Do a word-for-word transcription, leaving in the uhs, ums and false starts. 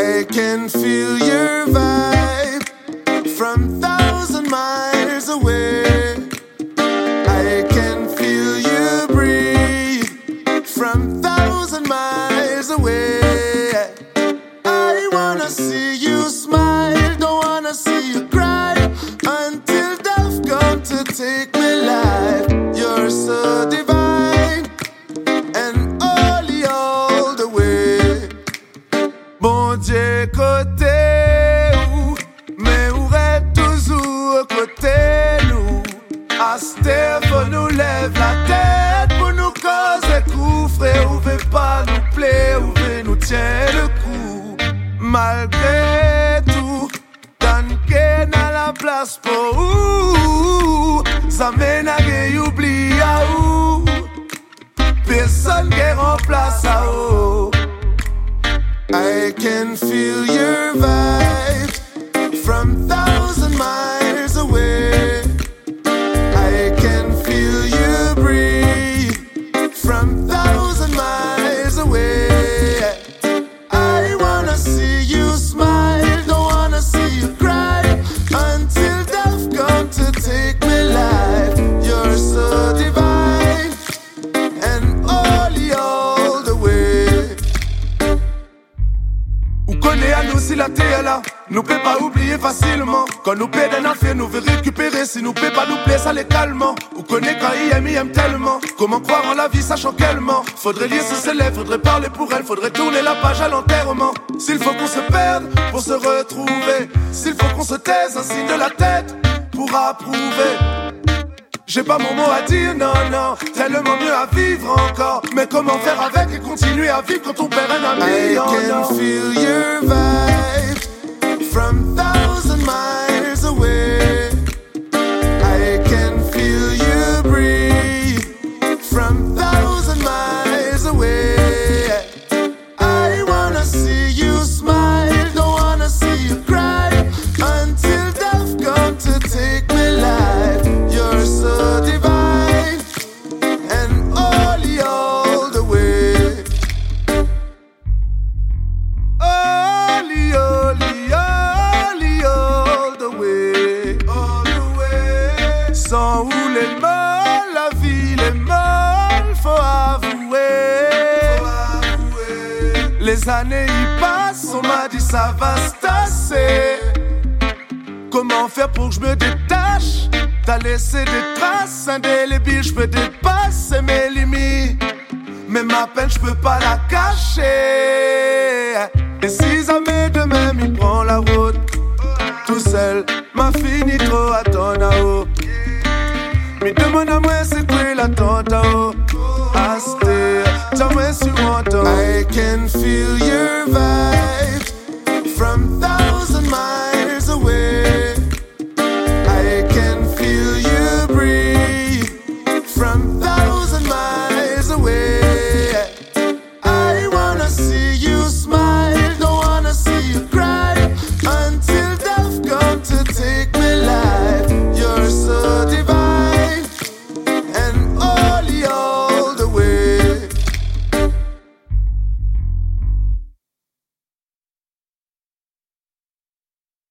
I can feel your vibe from thousand miles away. I can feel you breathe from thousand miles away. I wanna see you smile, don't wanna see you cry until death comes to take me life. You're so divine and holy all the way. Bon Dieu côté ou, mais où est toujours côté nous. Asté faut nous lève la tête pour nous causer coup. Frère, ou veut pas nous plaire, ou veut nous tient le coup. Malgré tout, tant qu'est dans la place pour où ça mène à rien oublie à où. Personne qui remplace à où. I can feel your vibe from thousand miles away. I can feel you breathe from thousand miles away. I wanna see you smile, don't wanna see you cry until death comes to take me life. You're so divine and holy all the way. Ou connaît à nous si la terre est là, nous peut pas oublier facilement. Quand nous paie d'un affaire, nous veut récupérer. Si nous paie pas nous plaît, ça les calmement. Ou connaît quand il aime, il aime tellement. Comment croire en la vie, sachant qu'elle ment. Faudrait lire sur ses lèvres, faudrait parler pour elle. Faudrait tourner la page à l'enterrement. S'il faut qu'on se perde pour se retrouver, s'il faut qu'on se taise, un signe de la tête pour approuver. J'ai pas mon mot à dire, non, non. Tellement mieux à vivre encore. Mais comment faire avec et continuer à vivre quand on perd un ami? I oh, can no. feel your vibe from thousand miles away. I can feel you breathe from thousand miles away. I wanna see you smile, don't wanna see you cry until death comes to take me life. You're so divine and holy all the way. Holy, holy, holy all the way. All the way. Sans où les molles, la ville est molle, faut avouer. Faut avouer. Les années y passent, on m'a dit ça va se tasser. Comment faire pour que je me détache? T'as laissé des traces indélébiles, je peux dépasser mes limites. Mais ma peine, je peux pas la cacher. Et si jamais demain m'y prend la route, tout seul, m'a fini trop à ton haut. Mais demande à moi c'est quoi l'attente à haut. Asté, t'as moi sur mon dos. I can feel your vibe